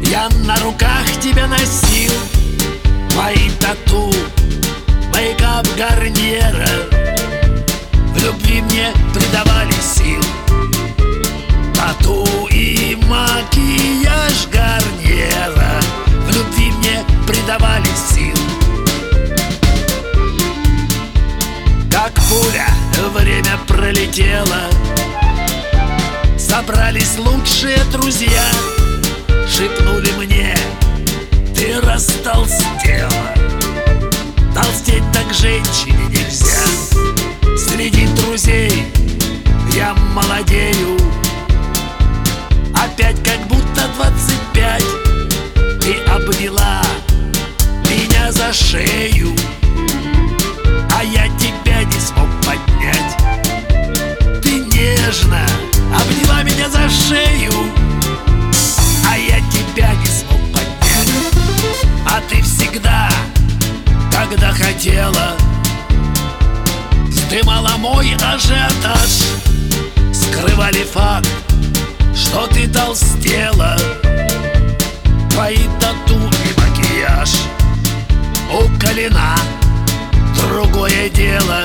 Я на руках тебя носил, мои тату, мейкап Гарниера в любви мне придавали сил. Тату и макияж Гарниера в любви мне придавали сил. Как пуля время пролетело, собрались лучшие друзья, шепнули мне: ты растолстела. Толстеть так женщине нельзя. Среди друзей я молодею, опять как будто 25. Ты обняла меня за шею, а я тебя не смог поднять. Ты нежно обняла меня за шею, а я тебя не смог поднять. А ты всегда, когда хотела, сдымала мой ажиотаж, скрывали факт, что ты толстела. Твои тату и макияж уколена, другое дело.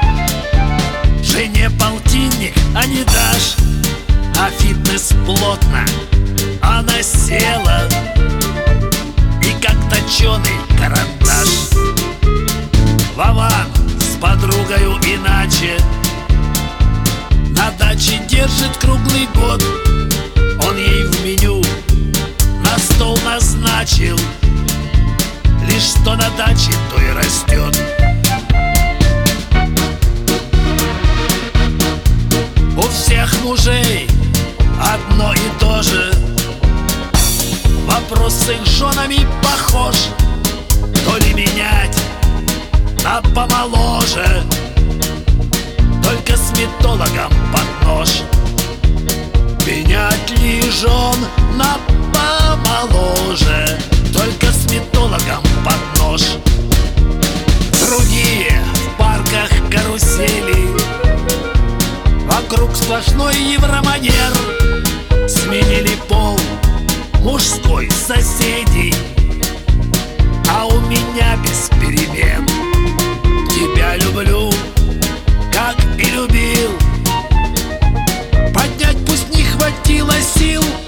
Жене полтинник, а не дашь, а фитнес плотно она села, и как точеный карандаш. Вован с подругою иначе на даче держит круглый год. Он ей в меню на стол назначил лишь что на даче, то и растет. У всех мужей одно и то же, вопрос с их женами похож. То ли менять на помоложе, только с метологом под нож. Менять ли жен на помоложе, только с метологом под нож. Другие в парках карусели, вокруг сплошной евроманер. Сменили пол мужской соседей, а у меня без перемен. Тебя люблю, как и любил, поднять пусть не хватило сил.